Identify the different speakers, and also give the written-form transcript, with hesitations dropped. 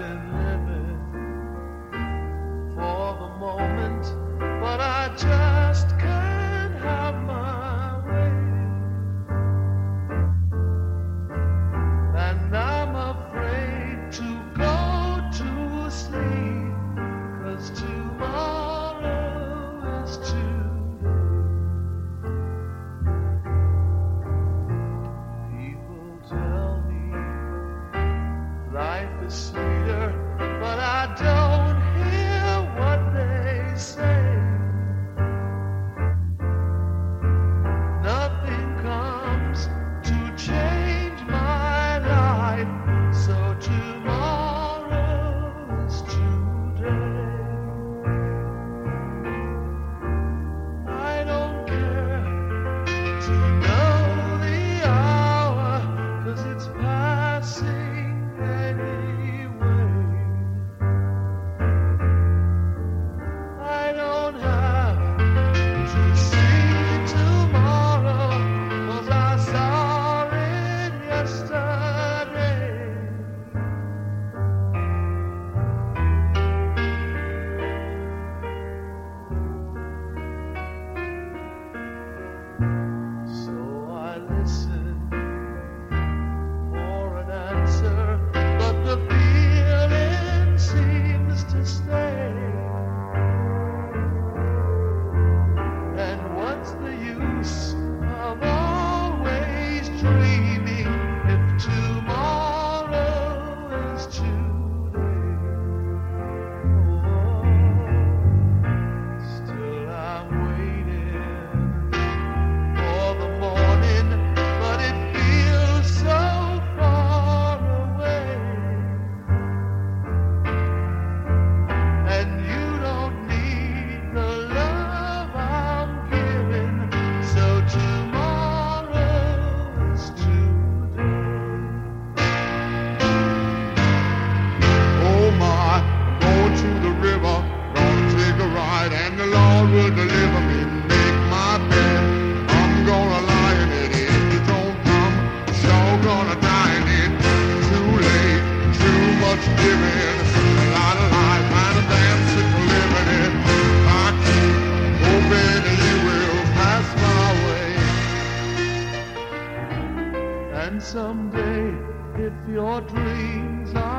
Speaker 1: been living for the moment, but I just can't have my way. And I'm afraid to go to sleep, 'cause tomorrow is today. People tell me life is sweeter, but I don't hear what they say. Nothing comes to change my life, so tomorrow is today. I don't care to know the hour, 'cause it's passing anyway. I don't have to see tomorrow, 'cause I saw it yesterday. So I listen for an answer, but the feeling seems to stay. And what's the use of always dreaming if tomorrow is today? Oh, still I'm waiting for the morning, but it feels so far away. And you don't need the love I'm giving, so tomorrow is today.
Speaker 2: Oh my, I'm going to the river, gonna take a ride, and the Lord will deliver me, make my bed. I'm gonna lie in it if you don't come, sure gonna die in it. Too late, too much giving, a lot of life and a damn sick of living it. I keep hoping you will pass my way.
Speaker 1: And someday, if your dreams are